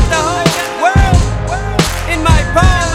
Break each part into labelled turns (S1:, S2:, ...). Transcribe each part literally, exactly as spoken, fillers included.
S1: got the whole world in my palm,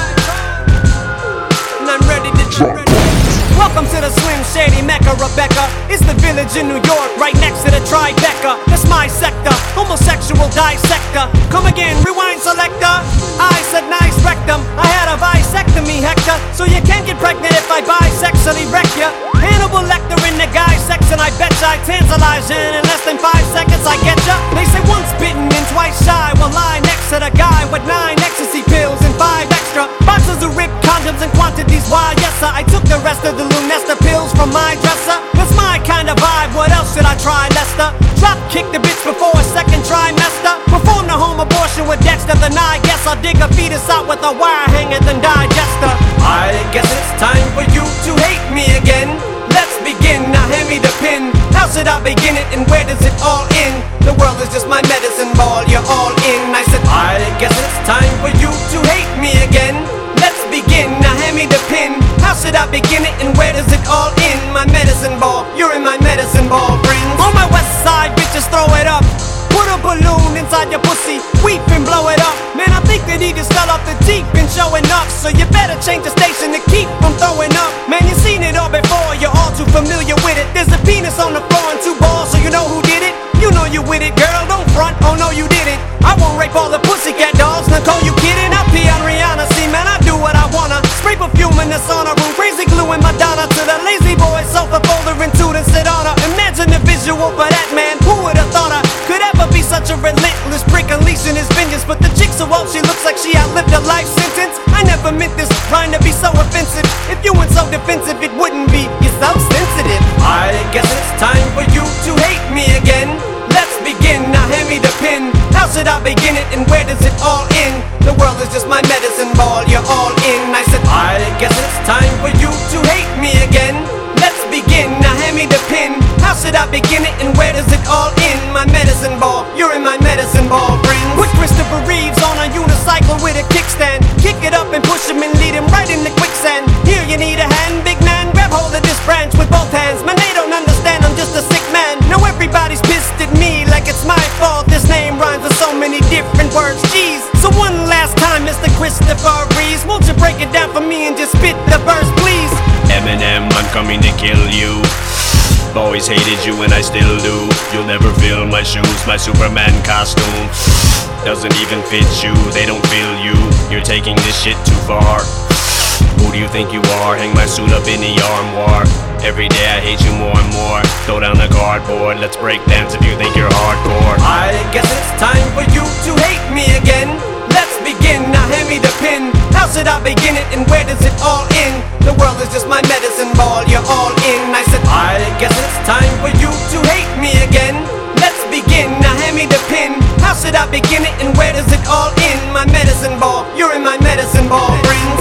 S1: and I'm ready to drop. Welcome to the Slim Shady Mecca, Rebecca. It's the village in New York, right next to the Tribeca. That's my sector, homosexual dissector. Come again, rewind selector. I said nice rectum, I had a bisectomy, Hector. So you can't get pregnant if I bisexually wreck ya. Hannibal Lecter in the guy section, I betcha I tantalize you. In less than five seconds I get ya. They say once bitten and twice shy. Well, lie next to the guy with nine ecstasy pills and five extra boxes of ripped condoms and quantities. Why, yes sir, I took the rest of the Lunesta pills from my dresser. That's my kind of vibe, what else should I try, Lester? Drop kick the bitch before a second trimester. Perform the home abortion with Dexter, then I guess I'll dig a fetus out with a wire hanger than digester. I guess it's time for you to hate me again. Let's begin, now hand me the pen. How should I begin it and where does it all end? The world is just my medicine ball, you're all in. I said I guess it's time for you to hate me again. Let's begin, now hand me the pen. How should I begin it and where does it all end? My medicine ball, you're in my medicine ball, friends. On my west side, bitches throw it up. Put a balloon inside your pussy, weep and blow it up. Man, I think that he just fell off the Jeep and showing up. So you better change the station to keep from throwing up. Man, you seen it all before, you're all too familiar with it. There's a penis on the floor and two balls, so you know who did it. You know you with it, girl, don't front, oh no you didn't. I won't rape all the pussycat dolls, Nicole, you kidding? I'll pee on Rihanna, see man, I do what I wanna. Spray perfume in the sauna room, crazy glue in Madonna. To the lazy boy, sofa folder and two to sit on her. Imagine the visual for that man, who would've thought I could ever be such a relentless prick unleashing his vengeance. But the chick so old, she looks like she outlived a life sentence. I never meant this rhyme to be so offensive. If you weren't so defensive, it wouldn't be. You're so sensitive. I guess it's time for you to hate me again. Let's begin, now hand me the pen. How should I begin it and where does it all end? The world is just my medicine ball, you're all in. I said I guess it's time for you to hate me again. Let's begin, now hand me the pen. How should I begin it and where does it all end? My medicine ball, you're in my medicine ball, friends. With Christopher Reeves on a unicycle with a kickstand. Kick it up and push him and lead him right in the quicksand. Here you need a hand, big man, grab hold of this branch with both hands. Man, they don't understand, I'm just a sick man. Now everybody's pissed at me like it's my fault. This name rhymes with so many different words, jeez. So one last time, Mister Christopher Reeves, won't you break it down for me and just spit the verse, please?
S2: Eminem, I'm coming to kill you. Always hated you and I still do. You'll never fill my shoes, my Superman costume doesn't even fit you, they don't feel you. You're taking this shit too far. Who do you think you are? Hang my suit up in the armoire. Every day I hate you more and more. Throw down the cardboard, let's break dance if you think you're hardcore.
S1: I guess it's time for you to hate me again. Let's begin, now hand me the pen. How should I begin it and where does it all end? The world is just my medicine ball, you're all in. I said I guess it's time for you to hate me again. Let's begin, now hand me the pen. How should I begin it and where does it all end? My medicine ball, you're in my medicine ball, friends.